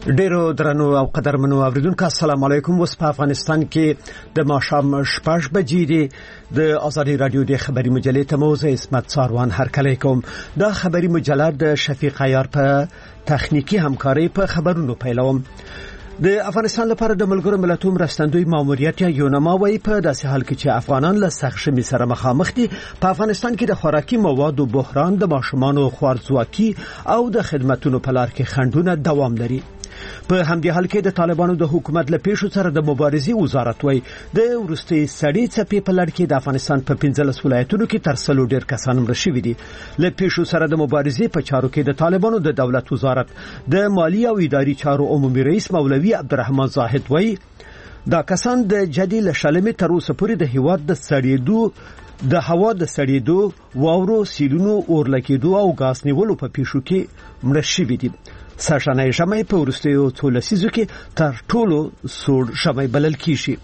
ډیرو درنو او قدرمنو اوریدونکو السلام علیکم. اوس په افغانستان کې د ماښام 6 بجې دي. د آزادي رادیو د خبري مجلې ته موزه اسمت ساروان هرکلی کوم. دا خبري مجله د شفیق عیار په تخنیکی همکاري په خبرونو پیلوم. د افغانستان لپاره د ملګرو ملتونو مرستندوی ماموریت یا یونما وایي په داسې حال کې چې افغانان له سخت شمې سره مخامخ دي، په افغانستان کې د خوراکي موادو بحران، د ماشومانو خوارځواکي او د خدماتو په لار کې خنډونه دوام لري. په همدې حال کې د طالبانو د حکومت له پیښو سره د مبارزې وزارت وایي د ورستي سړې څپې په لړ کې د افغانستان په 15 ولایتونو کې تر 100 ډیر کسان مړه شوي دي. له پیښو سره د مبارزې په چارو کې د طالبانو د دولت وزارت د مالی او اداري چارو عمومي رئیس مولوي عبدالرحمن زاهد وایي دا کسان د جدي لشلمې تر اوسه پورې د هیواد د سړېدو د هوا د سړېدو، واورو، سیلونو، اورلګېدو او غاز نیولو په پیښو کې مړه شوي دي. ساشانه ژمي په ورستیو څو لسیزو کې تر ټولو سوړ ژمي بلل کیږي.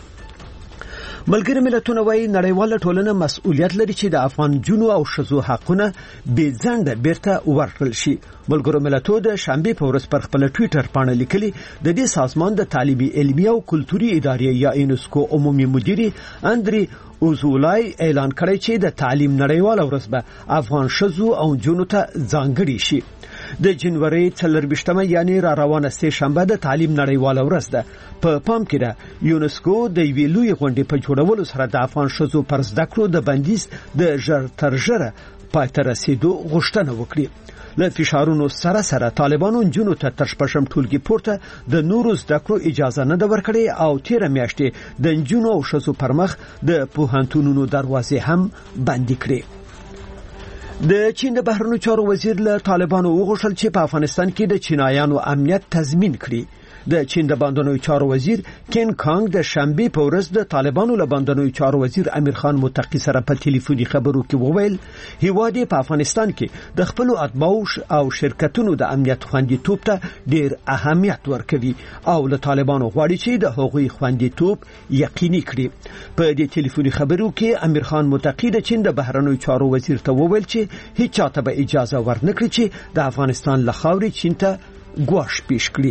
ملګري ملتونه وایي نړیواله ټولنه مسؤلیت لري چې د افغان جنو او شذو حقونه بې ځنډه بیرته ورکړل شي. ملګرو ملتونو د شنبه په ورځ پر خپل ټوئیټر باندې لیکلي د دې سازمان د تعلیمي، علمي او کلتوري ادارې یا یونسکو عمومي مدیر اندري اوزولای اعلان کړی چې د تعلیم نړیواله ورځ به افغان شذو او جنو ته ځانګړي شي. د جنوري 24 یعنی را روانه سه شنبه د تعلیم نړیواله ورځ ده. په پام کې ده یونسکو د ویلوی غونډې په جوړولو سره د افغان شذو پر زده کړو د بندیز د ژر تر ژره پای ته رسیدو غوښتنه وکړي. له فشارونو سره طالبانو جنونو ته تر شپږم ټولګي پورته د نورو زده کړو اجازه نه ده ورکړې او 13 میاشتې د جنونو او شذو پر مخ د پوهنتونونو دروازې هم بندي کړې. د چین د بهرنیو چارو وزیر له طالبانو وغوښتل چې په افغانستان کې د چینایانو امنیت تضمین کړي. د چین د بهرنیو چارو وزیر کین کانګ د شنبه په ورځ د طالبانو له بهرنیو چارو وزیر امیر خان متقی سره په ټلیفوني خبرو کې وویل هیواد په افغانستان کې د خپل اتباعو او شرکتونو د امنیت خوندیتوب ته ډیر اهمیت ورکوي او له طالبانو غواړي چې د هغوی خوندیتوب یقیني کړي. په دې ټلیفوني خبرو کې امیر خان متقی د چین د بهرنیو چارو وزیر ته وویل چې هیڅ چاته به اجازه ورنکړي چې د افغانستان له خاورې چین ته ګواښ پیښ کړي.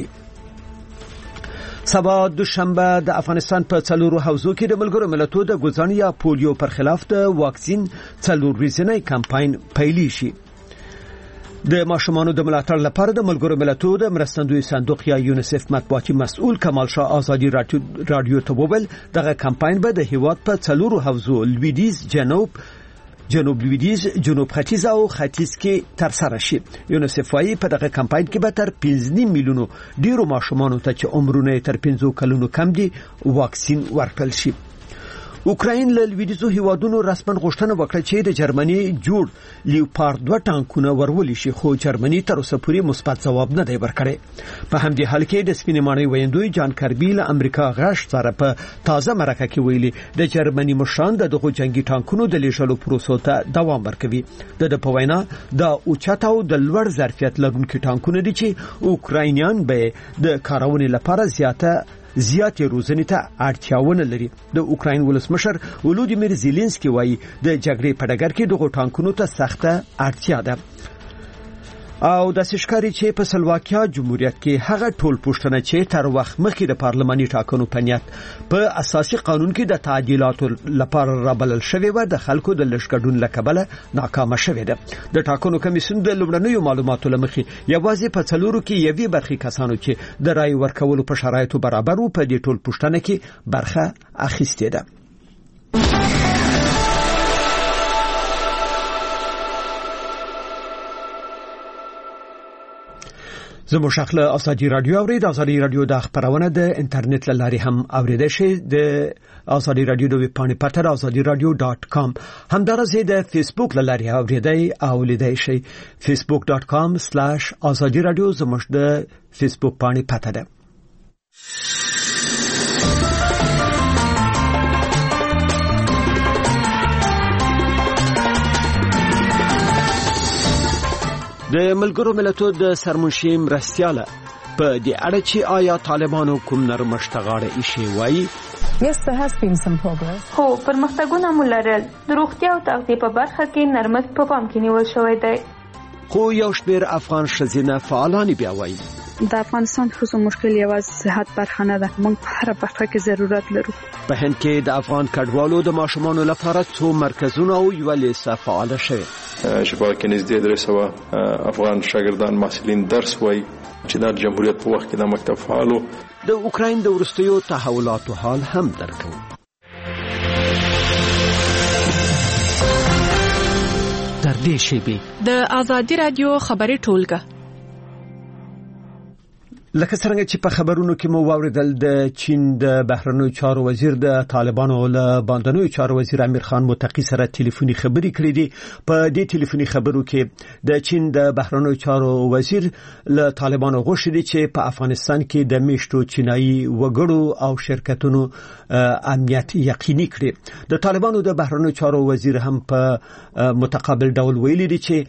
سبا دوشنبه د افغانستان په څلورو حوزو کې د ملګرو ملتونو د ګوزن یا پولیو پر خلاف د واکسین څلور ورځنی کمپاین پیل شي. د ماشومانو د ملاتړ لپاره د ملګرو ملتونو د مرستندوی صندوق یا یونیسف مطبوعاتي مسؤل کمال شاه آزادي رادیو ته وویل دغه کمپاین به د هیواد په څلورو حوزو لویدیځ، جنوب لویدیځ، جنوب ختیځ او ختیځ کې تر سره شي. یونیسف وايي په دغه کمپاین کې به تر 15 میلیونو ډیرو ماشومانو ته چې عمرونه تر 15 کلونو کم دي واکسین ورکړل شي. اوکراین له لویدیځو هیوادونو رسماً غوښتنه وکړه چې د جرمني جوړ لیوپارد 2 ټانکونه ورولي شي، خو جرمني تر اوسه پورې مثبت ځواب نه دی ورکړی. په همدې حال کې د سپینې ماڼۍ ویندوی جان کربی له امریکا غږ سره په تازه مرکه کې ویلي د جرمني مشران دغه جنگي ټانکونو د لیږلو پروسو ته دوام ورکوي. د په وینا دا اوچت او د لوړ ظرفیت لرونکي ټانکونه دي چې اوکراینیان به د کارونې لپاره زیاتې روزنې ته اړتیاونه لري. د اوکراین ولسمشر ولودیمیر زيلنسکي وایي د جګړې په ډګر کې دغه ټانکونو ته سخته اړتیا ده. او د سشکاري چې په سلواکیا جمهوریت کې هغه ټول پښتنه چې تر وخت مخکې د پارلماني ټاکنو په نیت په اساسي قانون کې د تعدیلاتو لپاره رابلل شوی و د خلکو د لشکډون لکبله ناکامه شوې ده. د ټاکنو کمیسیون د لومړنیو معلوماتو لمخې یوازې په څلورو کې یوې برخې کسانو چې د رای ورکولو په شرایطو برابر وو په دې ټول پښتنه کې برخه اخیستې ده. زموږ شخله آزادي رادیو اورید. آزادي رادیو د خبرونه د انټرنیټ لاري هم اوریدل شي. د آزادي رادیو د ویب پاڼې پته azadiراdio.com همدارنګه د فیسبوک لاري اوریدای او لیدای شي. facebook.com/azadiradio زموږ د فیسبوک پاڼې پته ده. د ملګرو ملتونو د سرمنشي مرستیاله په دې اړه چې آیا طالبانو کوم نرمښت غاړه ایښې وایي Yes, there has been some progress. خو پرمختګونه مو لرل. د روغتیا او تغذیه په برخه کې نرمښت په پام کې نیول شوی دی. خو یو شمېر افغان ښځینه فعالان بیا وایي د افغانستان خصوصي مشکل یوازې صحت برخه نه ده، موږ په هر برخه کې ضرورت لرو. په هند کې د افغان کډوالو د ماشومانو لپاره څو مرکزونه او یو لیسه فعال شوه. شپږ کې نږدې 300 افغان شاګردان محصلین درس وایي چې د جمهوریت په وخت کې د مکتب فعالو. د اوکراین د وروستیو تحولاتو حال هم درکو. در دې شیبه د آزادی رادیو خبري ټولګه لکه څنګه چې په خبرونو کې مو واوریدل د چین د بهرنیو چارو وزیر د طالبانو له باندنیو چارو وزیر امیر خان متقی سره ټلیفوني خبرې کړې دي. په دې ټلیفوني خبرو کې د چین د بهرنیو چارو وزیر له طالبانو غوښتي چې په افغانستان کې د میشتو چینایي وګړو او شرکتونو امنیت یقیني کړي. د طالبانو د بهرنیو چارو وزیر هم په متقابل ډول ویلي دي چې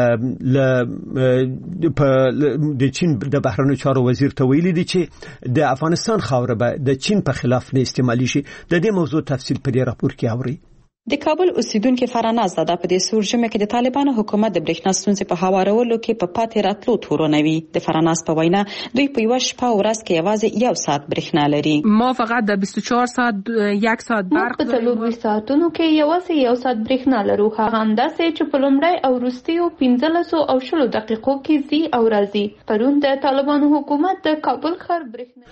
د چین د بهرنیو چارو وزیر ته ویلي دي چې د افغانستان خاوره به د چین په خلاف نه استعمالي شي. د دې موضوع تفصیل په دې راپور کې اوري. د کابل اوسیدونکو فراناز زاده په دې سورجمه کې د طالبانو حکومت د برېښنا ستونزې په هوارولو کې په پاتې راتلو تورنوي. د فراناز په وینا دوی په یو شپه ورځ کې یوازې 1 ساعت برېښنا لري. ما فقط د 24 ساعت 1 ساعت برق په 24 ساعتونو کې یوازې 1 ساعت برېښنا لرو. هغه همداسې چې په لومړی او وروستیو 15 او 20 دقیقو کې زی او راځي. پرون د طالبانو حکومت د کابل ښار برېښنا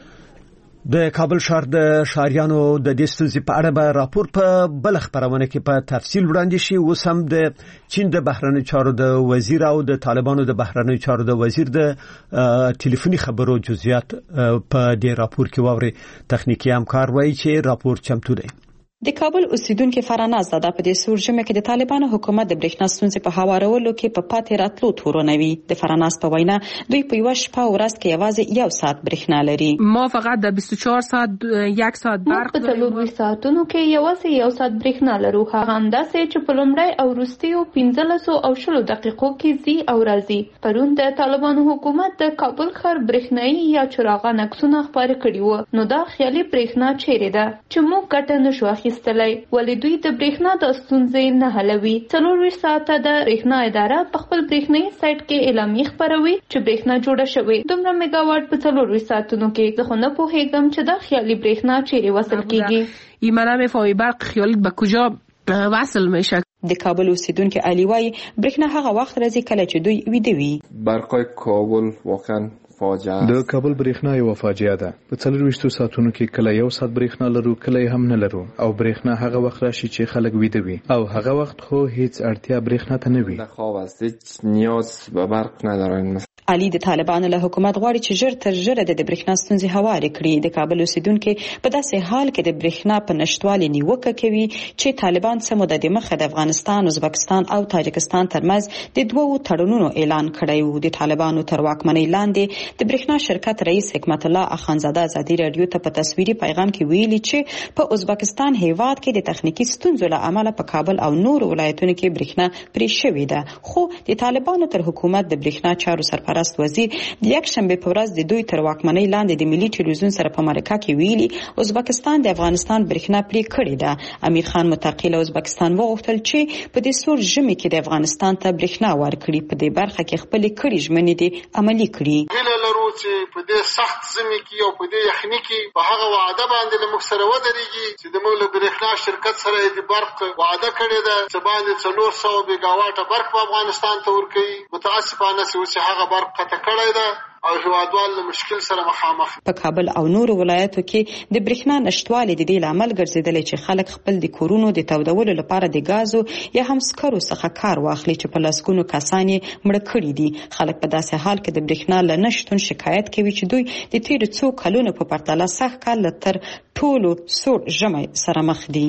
د کابل ښار د شاریانو د دې ستونزې په اړه به راپور په بل خبرونه کې په تفصیل وړاندې شي. اوس هم د چین د بهرنیو چارو د وزیر او د طالبانو د بهرنیو چارو د وزیر د ټلیفوني خبرو جزئیات په دې راپور کې واوري. تخنیکی همکار وایي چې راپور چمتو دی. د کابل اوسیدونکو فراناز زاده په دې سورجمه کې د طالبانو حکومت د برېښنا ستونزې په هوارولو کې په پاتې راتلو تورنوي. د فراناز په وینا دوی په یو شپه ورځ کې یوازې 1 ساعت برېښنا لري. ما فقط د 24 ساعت 1 ساعت برق په 24 ساعتونو کې یوازې 1 ساعت برېښنا لرو. هغه همداسې چې په لومړی او وروستیو 15 او 20 دقیقو کې زی او راځي. پرون د طالبانو حکومت د کابل ښار برېښنايي یا چراغان عکسونه خپاره کړي وو. نو دا خیالي برېښنا چیرې ده چې موږ ګټه نشو اخیستلای. ولې دوی د برېښنا د ستونزې نه حلوي. 24 ساعته د برېښنا اداره په خپل برېښنايي سایت کې اعلامیه خپروي چې برېښنا جوړه شوې. دومره میگاواټ په 24 ساعتونو کې زه خو نه پوهیږم چې دا خیالي برېښنا چیرې وصل کیږي. ایمانه میفهمی برق خیالت به کجا وصل میشه. د کابل اوسیدونکو علی وای برېښنا هغه وخت راځي کله چې دوی ویده وي. برقای کابل واقعا د کابل برېښنا یو فاجعه ده. په 24 ساعتونو کې کله 1 ساعت برېښنا لرو کله هم نه لرو او برېښنا هغه وخت راشي چې خلک ویده وي او هغه وخت خو هیڅ اړتیا برېښنا ته نه وي. خواب است هیچ نیاز به برق ندارن. علي د طالبانو له حکومت غواړي چې ژر تر ژره د برېښنا ستونزې هوارې کړي. د کابل اوسیدونکو په داسې حال کې د برېښنا په نشټوالي نیوکه کوي چې طالبان څه موده دمخه د افغانستان، ازبکستان او تاجکستان ترمنځ د 2 تړونونو اعلان کړی وو. د طالبانو تر واکمنۍ لاندې د برېښنا شرکت رئیس حکمت الله اخندزاده ازادي رادیو ته په تصویري پیغام کې ویلي چې په ازبکستان هیواد کې د تخنیکی ستونزو له امله په کابل او نور ولایتونو کې برېښنا پرې شوې ده. خو د طالبانو تر حکومت د برېښنا چارو سرپرست وزیر د یک شنبه په ورځ د دوی تر واکمنۍ لاندې د ملي ټلویزیون سره په مرکه کې ویلي ازبکستان د افغانستان برېښنا پرې کړې ده. امیر خان متقی له ازبکستان وغوښتل چې په دې سور ژمي کې د افغانستان ته برېښنا ورکړي. په دې برخه کې خپل کړي ژمنې دي عملي کړي. چې په دې سخت زمي کې او په دې یخني کې په هغه وعده باندې له موږ سره ودرېږي چې د موږ له برېښنا شرکت سره د برق وعده کړې ده چې باندې 400 میگاواټه برق په افغانستان ته ورکوي. متاسفانه چې هغه برق قطع کړی ده او هیوادوال له مشکل سره مخامخ. په کابل او نور ولایتو کې د برېښنا نشټوالي د دې لامل ګرځیدل چې خلک خپل د کورونو د تودولو لپاره د غازو یا هم سکرو څخه کار واخلي چې په لاسکونو کسان یې مړه کړي دي. خلک په داسې حال کې د برېښنا له نشټون شکایت کوي چې دوی د تیر څو کلونو په پرتله سخت کال تر ټولو سوړ ژمی سره مخ دي.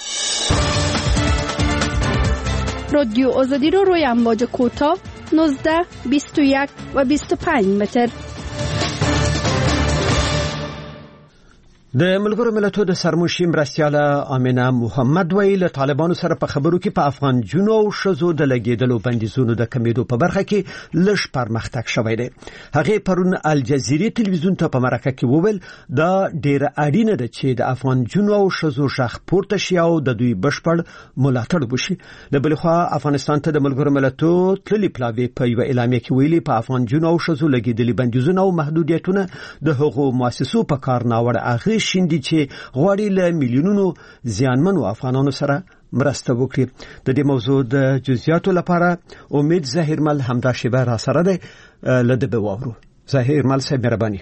رادیو آزادی رو روی امواج کوتاه 19, 21 و 25 متر. د ملګرو ملتونو د سرمشي مرستیاله امینه محمد ویل طالبانو سره په خبرو کې په افغان جنو او شزو د لګیدلو بندیزونو د کمیدو په برخه کې لږ پرمختګ شوی دی. هغه پرون الجزیره تلویزیون ته په مرکه کې وویل دا ډیر اړینه ده چې د افغان جنو او شزو شخ پورته شي او د دوی بشپړ ملاتړ وشي. د بلخوا افغانستان ته د ملګرو ملتونو تللی پلاوی په یو اعلامیه کې ویلي په افغان جنو او شزو لګیدلي بندیزونه او محدودیتونه د حقوقو مؤسسو په کار ناوړه اغیز شیندي چې غواړي له میلیونونو زیانمنو افغانانو سره مرسته وکړي. د دې موضوع د جزئیاتو لپاره امید ظاهرمل همدا شیبه را سره ده لده به واورو. ظاهرمل صاحب مهرباني.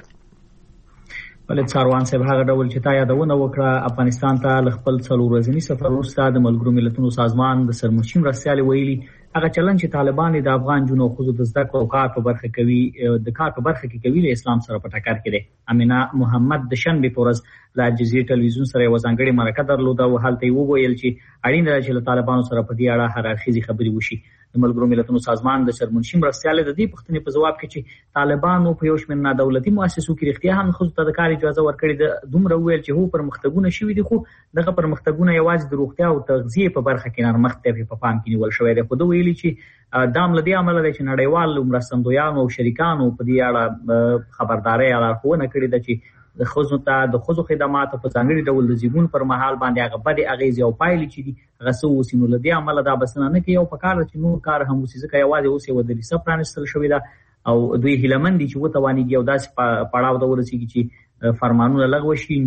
بلد ساروان صاحب هغه ډول چې تا یادونه وکړه افغانستان ته ل خپل څلور ورځنی سفر وروسته د ملګرو ملتونو سازمان د سرمشي مرستیالي ویلي هغه چلن چې طالبان د افغان جنو خو د زده کړو کار په برخه کوي د کار په برخه کې کوي له اسلام سره په ټکر کې دي. امینه محمد د شنبه پورز لا الجزیره تلویزیون سره وزنګړي مرکه درلوده او حالت یې وویل چې اړین ده چې له طالبانو سره په دې اړه هر اړخیزي خبري وشي. د ملګرو ملتونو سازمان د سرمنشي مرستیاله د دې پښتنې په جواب کې چې طالبانو په یو شمېر نادولتي مؤسسو کې اختیار هم خو ته د کار اجازه ورکړي د دومره ویل چې هو پرمختګونه شوي دي خو دغه پرمختګونه یوازې د روغتیا او تغذیه په برخه کې نرمښت په پام کې نیول شوی دی. خو دوی ویلي چې دام لدی عمل دی چې نړیوال مرستندویانو او شریکانو په دې اړه خبرداري اعلان کړې ده چې د خوځو ته د خوځو خدماتو په ځانګړي ډول د زیږون پر مهال باندې هغه بد اغیز او پایلې چې دي هغه سو وسینو لدی عمل دا بسنه نه کوي او په کار چې نور کار هم وسې ځکه یوازې اوس یو د ریسپ پرانستل شوی دا او دوی هیلمن دي چې وته وانیږي او داس پړاو د ورسیږي چې فرمانونه لغوه شي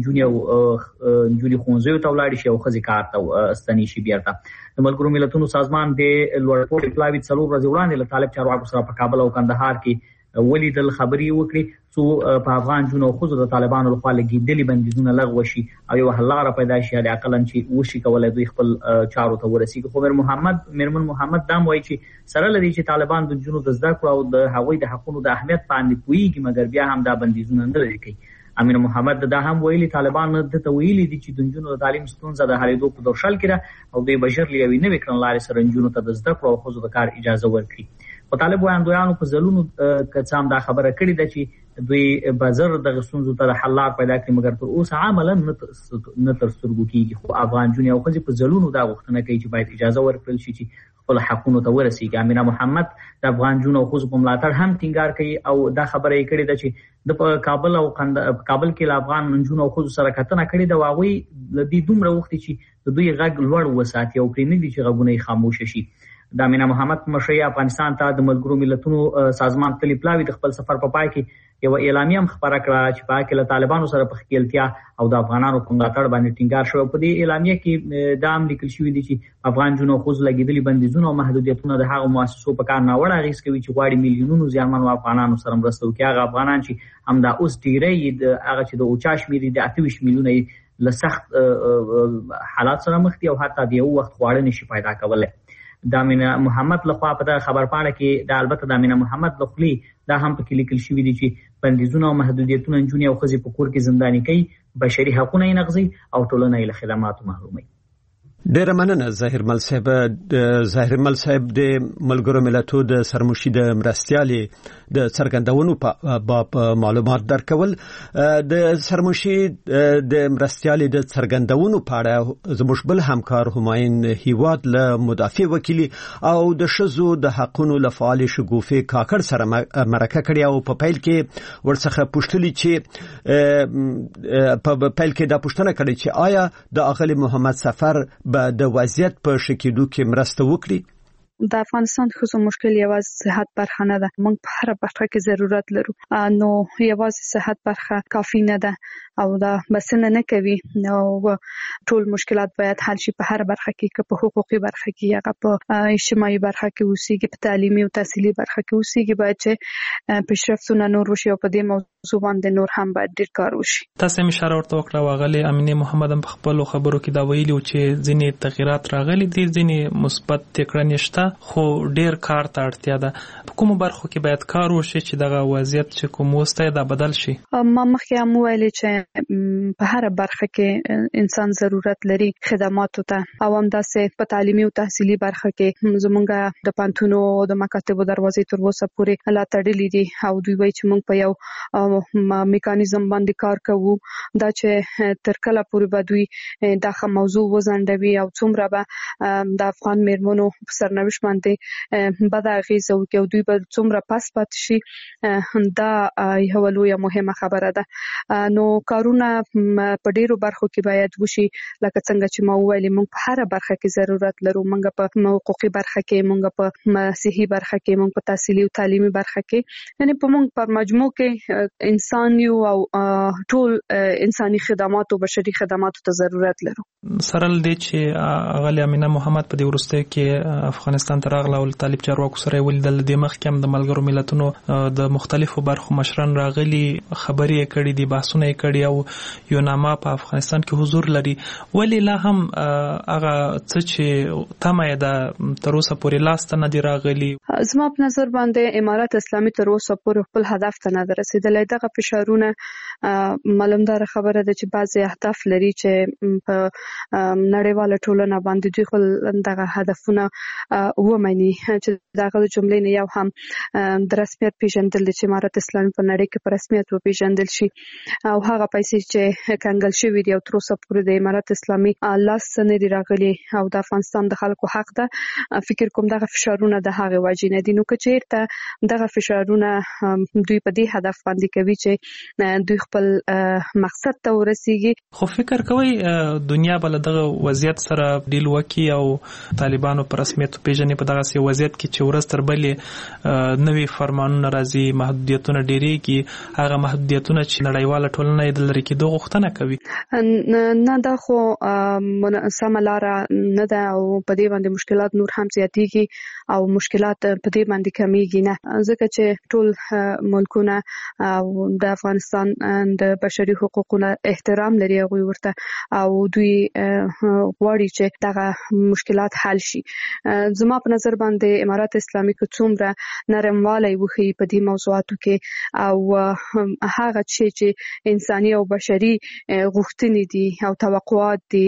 انجونی خونځو ته ولاړ شي او خزي کار ته استنی شي بیرته. د ملګرو ملتونو سازمان د لوړپوړي پلاوی څلور ورځې وړاندې له طالب چارواکو سره په کابل او کندهار کې ولیدل خبري وکړي څو په افغان جنو خو د طالبانو لخوا لګیدلي بندیزونه لغوه شي او یو حل لاره پیدا شي د عقلن چې وشي کولای دوی خپل چارو ته ورسیږي. خو میرمن محمد دام وایي چې سره لري چې طالبان د جنو د زده کړو او د هغوی د حقوقو د اهمیت باندې پوهیږي مګر بیا هم دا بندیزونه نه لري کوي. امیر محمد دا هم ویلي طالبان د تویلي دي چې د جنو د تعلیم ستونزه د حل دوه په دورشل کې او د بشر لیوي نه وکړنلاري سره جنو ته د زده کړو او خو د کار اجازه ورکړي. په طالب وړاندویانو په ځلونو کڅام دا خبره کړې ده چې دوی بازار د غسونزو ته حل لار پیدا کړي مګر تر اوسه عملاً نه تر سترګو کېږي. خو افغان جنو او خځې په ځلونو دا غوښتنه کوي چې باید اجازه ورکړل شي چې خپل حقونو ته ورسیږي. امینه محمد د افغان جنو او خځو په ملاتړ هم ټینګار کوي او دا خبره یې کړې ده چې د کابل او کابل کې له افغان جنو او خځو سره کتنه کړې ده واغوي د دې دومره وخت چې د دوی غږ لوړ وساتي او پرې نه دي چې غږونه خاموش شي. د امینه محمد مشري افغانستان ته د ملګرو ملتونو سازمان تللی پلاوی د خپل سفر په پای کې یو اعلامیه خبره کړه چې په کې له طالبانو سره په خپلتیا او د افغانانو په ملاتړ باندې ټینګار شو. په دې اعلامیه کې دا هم لیکل شوی دی چې افغان جنو خو لګیدلي بندیزونه او محدودیتونه د هغو مؤسسو په کار ناوړه اغیز کوي چې غواړي میلیونونو زیانمنو افغانانو سره مرسته وکړي. هغه افغانان چې هم دا اوس ډیری د هغه چې د اوچا شمیرې د 28 میلیونه له سخت حالات سره مخ دي او حتی د یو وخت غواړي نشي پیدا کولای. د امینه محمد لخوا په خبر پاڼه کې د البته د امینه محمد لخوا دا هم په کې لیکل شوی دی چې بندیزونه او محدودیتونه جنونی او خزي په کور کې زنداني کوي، بشري حقوقونه یې نقضي او ټولنه یې له خدماتو محروموي. ډیر مننه ظاهرمل صاحب. ظاهرمل صاحب د ملګرو ملتونو د سرمشي د مرستیالي د څرګندونو په معلومات درکول. د سرمشي د مرستیالي د څرګندونو په اړه زموږ بل همکار هماین هیواد له مدافع وکیل او د شزو د حقوقو لفعال شګوفه کاکړ سره مرکه کړې او په پیل کې ورڅخه پوښتنه چې په پیل کې دا پوښتنه کړې چې آیا د اغلی محمد سفر د وضعیت په شکیدو کې مرسته وکړي. د افغانستان خصوصا مشکل یوازې صحت برخه نه ده، موږ په هر برخه کې ضرورت لرو، نو یوازې صحت برخه کافی نه ده او دا بسنه نه کوي. نو ټول مشکلات باید حل شي په هر برخه کې، په حقوقي برخه کې یا په اجتماعي برخه کې اوسېږي، په تعلیمي او تحصیلي برخه کې اوسېږي، باید چې پیشرفتونه نور وشي او په دې موضوع باندې نور هم باید ډېر کار وشي. تاسو هم اشاره ورته وکړه واغلي امینه محمد هم په خپل خبرو کې دا ویلي چې ځینې تغیرات راغلي دي، ځینې مثبت تکړه نشته، خو ډیر کار ته اړتیا ده. په کومو برخو کې باید کار وشي چې دغه وضعیت چې کوم وسته دا بدل شي؟ ما مخکې هم ویلي چې په هر برخه کې انسان ضرورت لري خدماتو ته او هم داسې په تعلیمي او تحصیلي برخه کې زمونږ د پانتونو د مکاتبو دروازې تر اوسه پورې لا تړلې دي او دوی وایي چې موږ په یو میکانیزم باندې کار کوو دا چې تر کله پورې به دوی دا موضوع وزندوي او څومره به د افغان میرمنو په سرنوشت باندې بد اغیزه وکړي او دوی به څومره پس پات شي دا یو لویه مهمه خبره ده نو کارونه په ډیرو برخو کې باید وشي لکه څنګه چې ما وویل موږ په هر برخه کې ضرورت لرو موږ په حقوقي برخه کې موږ په صحي برخه کې موږ په تحصیلي او تعلیمي برخه کې یعنی په موږ پر مجموع کې انسان یو او ټول انساني خدمات او بشري خدماتو ته ضرورت لرو سره لدې چې غالي امینه محمد په دې ورسته کې افغانستان ته راغله او طالب چارواکو سره ولیدل د مخ کې د ملګرو ملتونو د مختلفو برخو مشران راغلي خبرې کړې دي بحثونه کړي او یو نامه په افغانستان کې حضور لري ولی لا هم هغه څه چې تمه ده تر اوسه پورې لاس ته نه دی راغلي زما په نظر باندې امارات اسلامي تر اوسه پورې خپل هدف ته نه رسیدلی دغه فشارونه معلومدار خبره ده چې بعضي اهداف لري چې په نړیواله ټولنه باندې دوی خپل دغه هدفونه ومني چې دغه جملې نه یو هم د رسمیت پیژندل چې امارات اسلامي په نړۍ کې په رسمیت وپیژندل شي او هغه پیسې چې کنګل شوی دی او تر اوسه پورې د امارات اسلامي لاس نه دی راغلي او د افغانستان د خلکو حق ده فکر کوم دغه فشارونه د هغه وجې نه دي نو که چیرته دغه فشارونه دوی په دې هدف باندې کوي چې دوی خپل مقصد ته ورسیږي خو فکر کوي دنیا بل دغه وضعیت سره ډیل وکي او طالبانو پر رسمیت پیژنې په دغه سی وضعیت کې چې ورستر بلې نوې فرمانونه راځي محدودیتونه ډیریږي هغه محدودیتونه چې نړیواله ټولنه یې د لری کېدو غوښتنه کوي نه دا خو سمه لاره نه ده او په دې باندې مشکلات نور هم زیاتېږي او مشکلات په دې باندې کمیږي نه ځکه چې ټول ملکونه او د افغانستان د بشري حقوقو احترام لري هغه ورته او دوی غواړي چې دغه مشکلات حل شي زما په نظر باندې امارات اسلامي کو څومره نرموالی وخی په دې موضوعاتو کې او هغه چې انساني او بشري غوښتنې دي او توقعات دي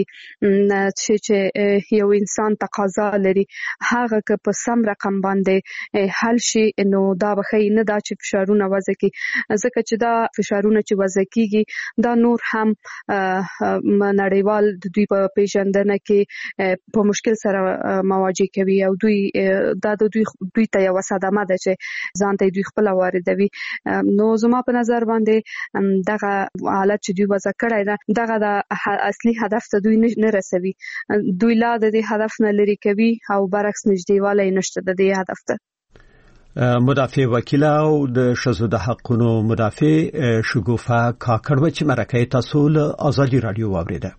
چې یو انسان تقاضا لري هغه که په سم رقم باندې حل شي نو دا بخی نه دا چې فشارونه وضع کی ځکه چې دا فشارونه چې وضع کیږي دا نور هم نړیوال د دوی په پیژندنه کې په مشکل سره مواجه کوي او دوی ته یو صدمه ده چې ځان ته دوی خپل واردوي نو زما په نظر باندې دغه حالت چې دوی وضع کړی ده دغه د اصلي هدف ته دوی نه رسوي دوی لا د دې هدف نه لري کوي او برعکس نږدېوالی نشته د دې هدف ته مدافع وکیل او د شذو د حقونو مدافع شګوفه کاکړ چې مرکه تاسو له ازادي رادیو واوریده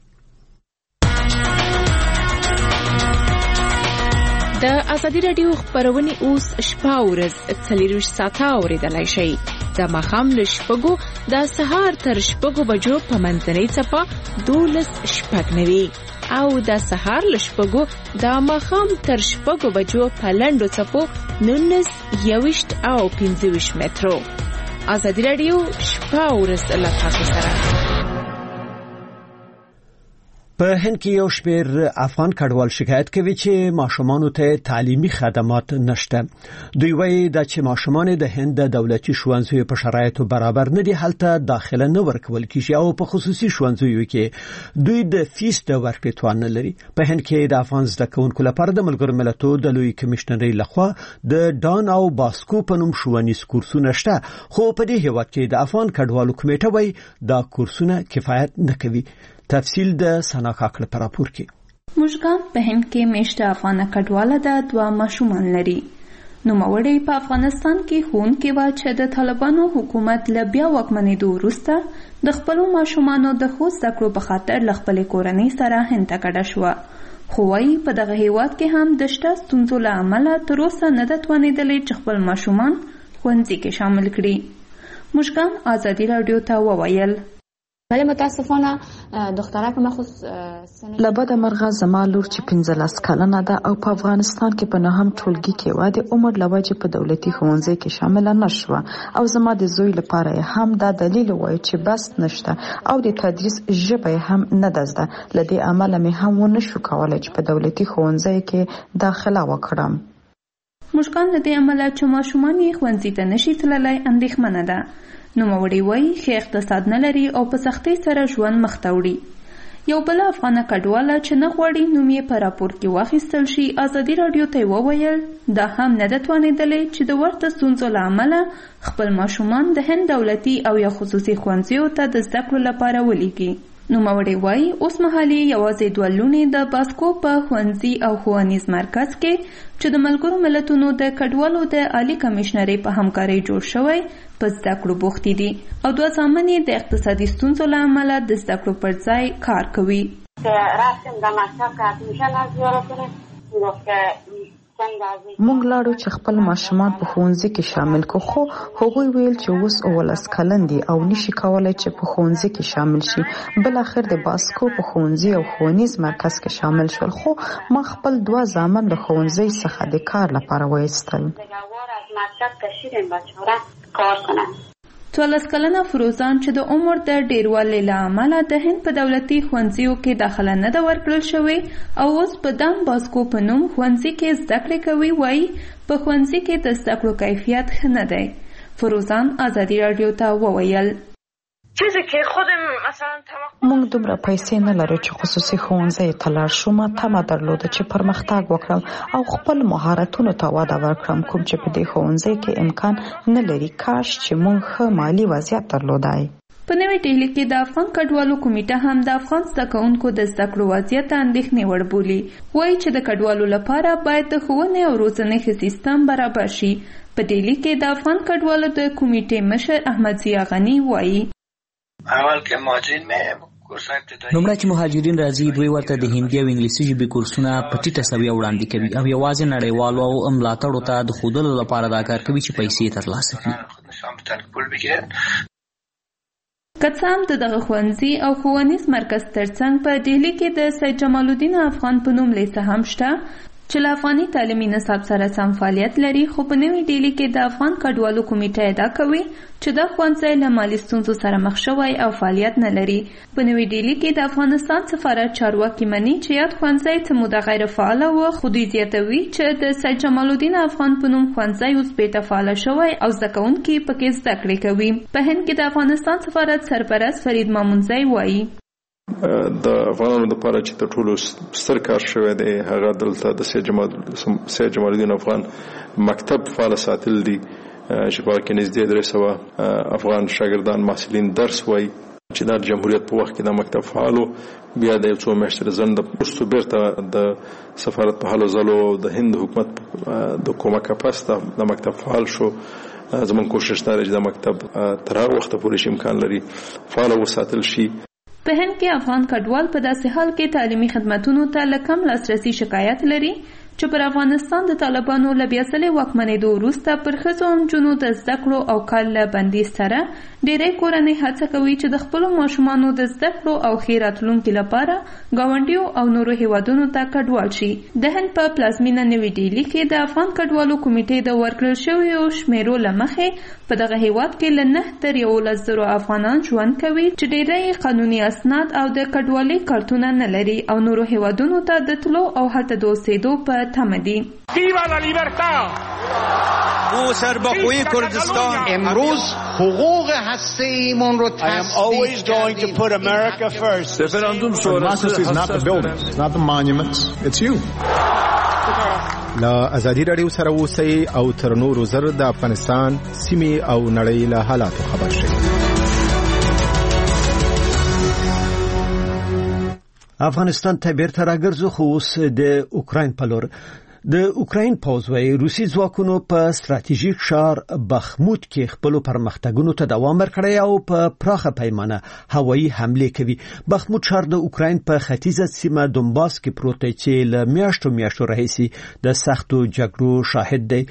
د ازادي رادیو خبرونه اوس شپه ورځ 24 ساعته اوریدلای شئ د مخام له شپږو د سهار تر شپږو بجو په منځنۍ صفه 12 شپږ نوي او د سهار له شپږو د مخام تر شپږو بجو په لنډو صفو 19 21 او 25 مترو ازادي رادیو شپه ورځ له تاسو سره په هند کې یو شمېر افغان کډوال شکایت کوي چې ماشومان ته تعلیمي خدمات نشته دوی وایي چې ماشومان د هند د دولتي ښوونځیو په شرایطو برابر نه دي هلته داخله نه ورکول کیږي او په خصوصي ښوونځیو کې دوی د فیس د ورکړې توان نه لري په هند کې د افغان زده کوونکو لپاره د ملګرو ملتونو د لوی کمشنرۍ لخوا د ډان او باسکو په نوم ښوونیز کورسونه شته خو په دې هیواد کې د افغان کډوالو کمیټه وایي دا کورسونه کفایت نه کوي تفصیل د سنا کاکړ پر راپور کې مشګان په هند کې میشته افغان کډواله د دوه ماشومان لري نو موري په افغانستان کې خون کې وا چې د طالبانو حکومت ل بیا وکمنېدو وروسته د خپل ماشومانو د خو زده کړو په خاطر ل خپل کورنۍ سره هند ته کډه شو خو وايي په دغه هیواد کې هم د شته ستونزو له امله تر اوسه نه د توانېدلې چې خپل ماشومان ښوونځي کې شامل کړي مشګان ازادي رادیو ته وویل ولی متاسفانه دخترک مخصوص لبد مرغه زما لور چې 15 کلنه ده او په افغانستان کې په نهم ټولګي کې و د عمر لوجه په دولتي ښوونځي کې شامل نشوه او زما د زوی لپاره هم دا دلیل وایي چې بس نشته او د تدریس ژبه هم نه دزده لدی عمل مې هم ونه شو کولای چې په دولتي ښوونځي کې داخله وکړم. مشکان د دې عمله چې ماشومان یې ښوونځي ته نشي تللی اندېښمنه ده. نوموړی وایي ښه اقتصاد نه لري او په سختۍ سره ژوند مخ ته وړي. یو بل افغانه کډواله چې نه غواړي نوم یې په راپور کې واخیستل شي ازادي راډیو ته وویل دا هم نه ده توانېدلی چې د ورته ستونزو له امله خپل ماشومان د هند دولتي او یا خصوصي ښوونځیو ته د زده کړو لپاره ولیږي. نوموړی وایي اوس مهال یې یوازې 2 لوڼې د باسکو په ښوونځي او ښوونیز مرکز کې چې د ملګرو ملتونو د کډوالو د عالی کمشنرۍ په همکارۍ جوړ شوی په زده کړو بوختې دي او 2 زامن یې د اقتصادي ستونزو له امله د زده کړو پر ځای کار کوي. مونږ لاړو چې خپل ماشومان په ښوونځي کې شامل کو خو هغوی ویل چې اوس 19 کلن دي او نشي کولای چې په ښوونځي کې شامل شي. بل اخر د باسکو په ښوونځي او ښوونیز مرکز کې شامل شول خو ما خپل 2 زامن له ښوونځي څخه د کار لپاره وایستل. 14 کلنه فروزان چې د عمر د ډیروالي له امله د هند په دولتي ښوونځیو کې داخله نه ده ورکړل شوې او اوس په دام باسکو په نوم ښوونځي کې زده کړې کوي وایي په ښوونځي کې د زده کړو کیفیت ښه نه دی. فروزان ازادي راډیو ته وویل مونږ دومره پیسې نه لرو چې خصوصي ښوونځي ته لاړ شو. ما تمه درلوده چې پرمختګ وکړم او خپل مهارتونو ته وده ورکړم کوم چې په دې ښوونځي کې امکان نه لري. کاش چې مونږ ښه مالي وضعیت درلودای. په نوې ډیلي کې د افغان کډوالو کمیټه هم د افغان زده کوونکو د زده کړو وضعیت اندېښنې وړ بولي. وایي چې د کډوالو لپاره باید د ښوونې او روزنې ښه سیستم برابر شي. په ډیلي کې د افغان کډوالو د کمیټې مشر احمد ضیا غني وایي لومړی چې مهاجرین راځي دوی ورته د هندي او انګلیسي ژبې کورسونه په ټیټه سویه وړاندې کوي او یوازې نړیوالو او ملاتړو ته د ښودلو لپاره دا کار کوي چې پیسې ترلاسه کړي. که څه هم د دغه ښوونځي او ښوونیز مرکز ترڅنګ په ډیلي کې د سید جمال الدین افغان په نوم لیسه هم شته چې له افغاني تعلیمي نصاب سره سم فعالیت لري خو په نوې ډیلي کې د افغان کډوالو کمیټه ادعا کوي چې دا ښوونځی له مالي ستونزو سره مخ شوی او فعالیت نه لري. په نوې ډیلي کې د افغانستان سفارت چارواکي مني چې یاد ښوونځی څه موده غیر فعاله و خو دوی زیاتوي چې د سید جمال الدین افغان په نوم ښوونځی اوس بېرته فعاله شوی او زده کوونکي پکې زده کړې کوي. په هند کې د افغانستان سفارت سرپرست فرید مامونزی وایي د افغانانو لپاره چې تر ټولو ستر کار شوی دی هغه دلته د سید جمال الدین افغان مکتب فعال ساتل دي چې په کې نږدې 300 افغان شاګردان محصلین درس وایي چې د جمهوریت په وخت کې د مکتب فعالو بیا د 2 میاشتې ځنډ وروسته بیرته د سفارت په هلو ځلو د هند حکومت د کومک پس د مکتب فعال شو. زموږ کوشش دا دی چې د مکتب تر هغه وخته پورې چې امکان لري فعال وساتل شي. په هند کې افغان کډوال په داسې حال کې تعلیمي خدماتو ته له کم لاسرسي شکایت لري چې پر افغانستان د طالبانو له بیا ځلې واکمنېدو وروسته پر ښځو او نجونو د زده کړو او کار له بندیز سره ډېری کورنۍ هڅه کوي چې د خپلو ماشومانو د زده کړو او ښې راتلونکي لپاره ګاونډیو او نورو هیوادونو ته کډوال شي. د هند په پلازمینه نوې ډیلي کې د افغان کډوالو کمیټې د ورکړل شویو شمیرو له مخې په دغه هیواد کې له 9 تر 11 زرو افغانان ژوند کوي چې ډېری قانوني اسناد او د کډوالۍ کارتونه نه لري او نورو هیوادونو ته د تلو او هلته د اوسېدو په تمه دي. امروز حقوق هسته‌ایمون رو تثبیت کردیم. Referendum sonrası is not the buildings, it's not the monuments, it's you. لا ازادي راډیو سره اوسئ او تر نورو زر د افغانستان سیمې او نړۍ له حالاتو خبر شئ. افغانستان ته بیرته راګرځو خو اوس د اوکراین په لور د اوکراین پوځ وايي روسي ځواکونو په ستراتیژیک ښار بخموت کې خپل پرمختګونو ته دوام ورکړی او په پراخه پیمانه هوایي حمله کوي. بخموت ښار د اوکراین په ختیځه سیمه دونباس کې پروت دی چې له میاشتو راهیسې د سختو جګړو شاهد دی.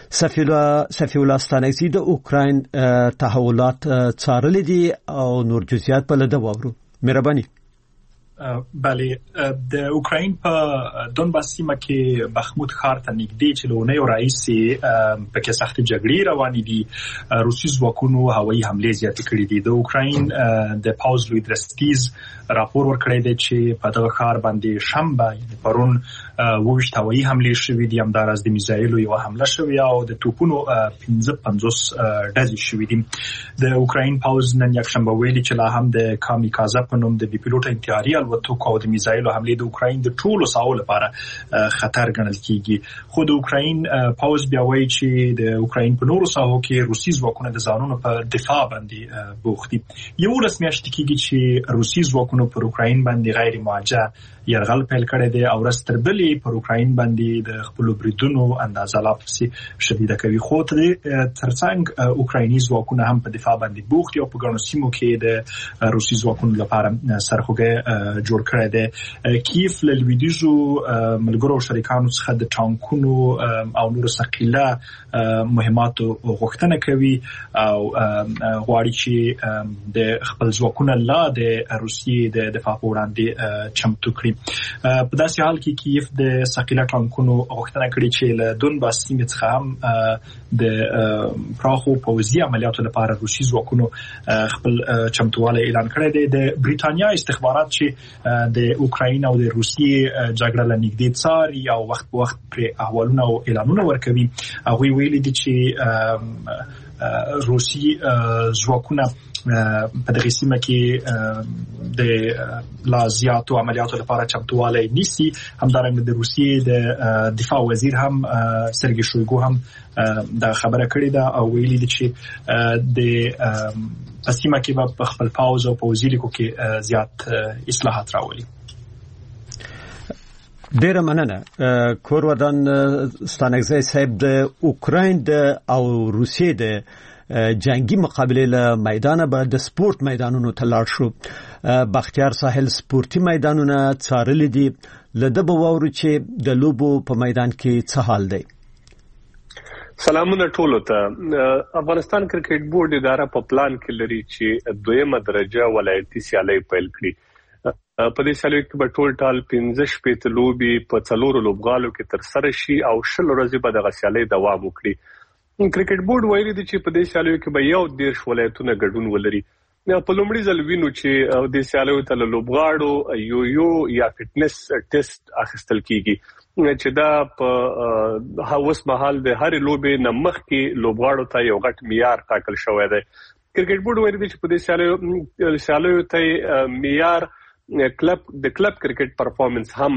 صفی الله ستانکزی د اوکراین تحولات څارلي دي او نور جزئیات په لده واورو. مهرباني. بله، د اوکراین په دونباس سیمه کې بخموت ښار ته نږدې چې له اونیو راهیسې پکې سختې جګړې روانې دي، روسي ځواکونو هوایي حملې زیاتې کړې دي. د اوکراین د پوځ لوی درستیز راپور ورکړی دی چې په دغه ښار باندې شنبه یعنې پرون 28 هوایي حملې شوې دي، همداراز د میزایلو یوه حمله شوې او د توپونو 55 ډزې شوې دي. د اوکراین پوځ نن یکشنبه ویلي چې لا هم د کامیکازه په نوم د بې پیلوټه انتحاري الوتکو او د میزایلو حملې د اوکراین د ټولو ساحو لپاره خطر ګڼل کیږي. خو د اوکراین پوځ بیا وایي چې د اوکراین په نورو ساحو کې روسي ځواکونه د ځانونو په دفاع باندې بوخت دي. 11 میاشتې کېږي چې روسي ځواکونو پر اوکراین باندې غیر موجه یرغل پیل کړی دی او ورځ تر بلې پر اوکراین باندې د خپلو بریدونو اندازه لا پسې شدیده کوي. خو ترڅنګ اوکرایني ځواکونه هم په دفاع باندې بوخت دي او په ګڼو سیمو کې د روسي ځواکونو لپاره سرخوږی جوړ کړی دی. کیف له لویدیځو ملګرو او شریکانو څخه د ټانکونو او نورو ثقیله مهماتو غوښتنه کوي او غواړي چې د خپل ځواکونه لا د روسیې د دفاع په وړاندې چمتو کړي. په داسې حال کې کیف د ثقیله ټانکونو غوښتنه کړې چې له دونباس سیمې څخه هم د پراخو پوځي عملیاتو لپاره روسي ځواکونو خپل چمتووالی اعلان کړی دی. د بریټانیا استخبارات چې د اوکراین او د روسیې جګړه له نږدې څاري او وخت په وخت پرې احوالونه او اعلانونه ورکوي، هغوی ویلي دي چې روسي ځواکونه په دغه سیمه کې د لا زیاتو عملیاتو لپاره چمتووالی نیسي. همدارنګه د روسیې د دفاع وزیر هم سرګی شویګو هم دا خبره کړې ده او ویلي دي چې د په سیمه کې به په خپل پوځ او پوځي لیکو کې زیات اصلاحات راولي. ډیره مننه. کور ودان ستانکزی صاحب د اوکراین او روسیې د جنگی مقابله له میدانه به د سپورت میدانونو ته لاړ شو. بختیار ساحل سپورتي میدانونه څارلي دي. لده به واورو چې د لوبو په میدان کې څه حال دی. سلامونه ټولو ته. افغانستان کرکټ بورډ اداره په پلان کې لري چې دویمه درجه ولایتي سیالۍ پیل کړي. په دې سیالیو کې به ټول ټال 15 لوبي په 4 لوبغالو کې ترسره شي او 10 ورځې به دغه سیالۍ دوام وکړي. کرکټ بورډ ویلي دی چې په دې سیالیو کې به 11 ولایتونه ګډون ولري. په لومړي ځل وینو چې د سیالیو ته لوبغاړو یو یا فټنس ټیسټ اخیستل کیږي چې دا په هاوس مهال د هر لوبې نمخ کې لوبغاړو ته یو غټ معیار ټاکل شوی دی. کرکټ بورډ ویلي دی چې په دې سیالیو ته معیار د کلب کرکټ پرفارمنس هم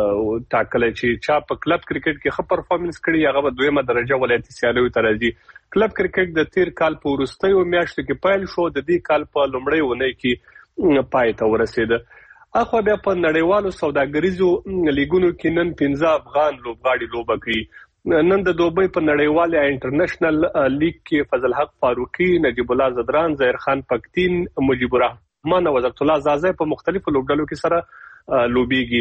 ټاکل چې چا په کلب کرکټ کې ښه پرفارمنس کړی هغه به دویمه درجه ولایتي سیالیو ته راځي. کلب کرکټ د تیر کال په وروستیو میاشتو کې پیل شو، د دې کال په لومړۍ اونۍ کې پای ته ورسېده. اخو بیا په نړیوالو سوداګریزو لیګونو کې نن 15 افغان لوبغاړي لوبه کوي. نن د دوبۍ په نړیوال انټرنیشنل لیګ کې فضل حق فاروقي، نجیب الله زدران، ظاهر خان پکتین، مجيب الرحمن او وزارت الله زازه په مختلفو لوبډلو کې سره لوبيږي.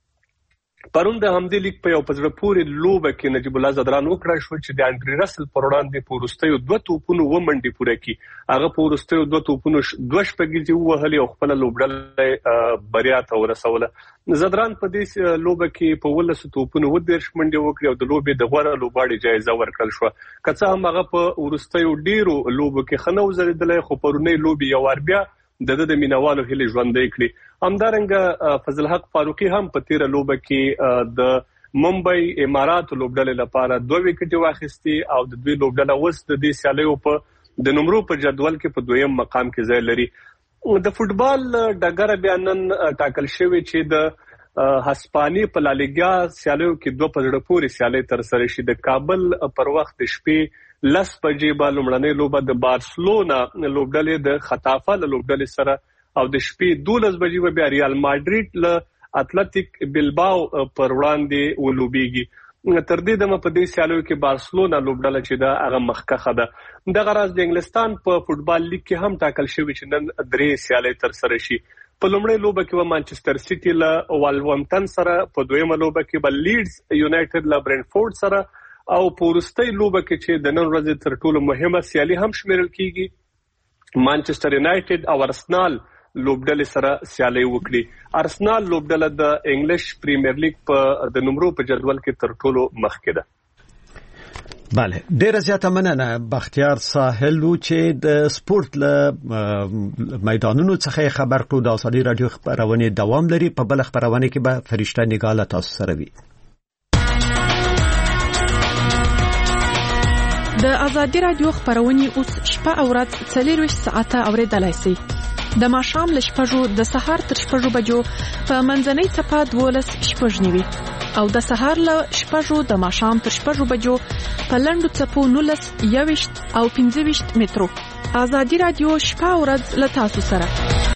پرون د همدې لیګ په یو پزړه پورې لوبه کې نجیب الله زدران وکړای شو چې د انډری رسل پر وړاندې په وروستیو 2 توپونو ومنډي پوره کی. هغه په وروستیو 2 توپونو 2 شپږیزي وهلي او خپل لوبډل بریا ته ورسوله. زدران په دې لوبه کې په 12 توپونو 10 منډي وکړي او د لوبې د غوړه لوبغاړي جایزه ورکړل شو. کڅه هم هغه په وروستیو ډیرو لوبو کې خنو زریدلې، خو پرونی لوبي یو ور بیا د مینوالو هلي ژوندۍ کړي. همدارنګه فضل حق فاروقي هم په تیر لوبه کې د ممبئی امارات لوبډلې لپاره 2 وکټ واخیستي او د دوی لوبډله اوس د دې سیالیو په د نمبرو په جدول کې په دویم مقام کې ځای لري. د فوتبال ډګر بیا نن ټاکل شوی چې د هسپاني په لالیګا سیالیو کې 2 پزړه پورې سیالۍ تر سره شي. د کابل پر وخت شپې 10 بجې به لومړنۍ لوبه د بارسلونا لوبډلې د خطافه لوبډلې سره او د شپې 12 بجې به بیا ریال مادرید له اتلتیک بلباو پر وړاندې ولوبيږي. تر دې دمه په دې سیالیو کې بارسلونا لوبډله چې دا هغه مخکخه ده د غرض د انګلستان په فوتبال لیګ کې هم ټاکل شوی چې نن درې سیالي تر سره شي په لومړۍ لوبه کې و مانچستر سیټي له والورهمپټن سره په دویمه لوبه کې بل لیډز یونایټډ له برنټفورد سره او په وروستۍ لوبه کې چې د نن ورځې تر ټولو مهمه سیالي هم شمیرل کیږي مانچستر یونایټډ او ارسنال لوبډلې سره سیالي وکړي ارسنال لوبډله د انګلیش پریمیر لیګ په د نمبرو په جدول کې تر ټولو مخکې ده بله ډیره زیاته مننه بختیار ساحل چې د سپورت له میدانونو څخه خبر کړو د ازادي رادیو خبرونه دوام لري په بل خبرونه کې به فرشته نگاه تاسو سره وي د ازادي رادیو خبرونه اوس شپه او ورځ 24 ساعته اوریدلای شئ د ماښام ل 6 د سهار تر 6 بجو په منځنۍ صفه 12 شپږ نیوي او د سهار ل 6 د ماښام تر 6 بجو په لندو صفو 19 21 او 25 مترو ازادي رادیو شپه او ورځ ل تاسو سره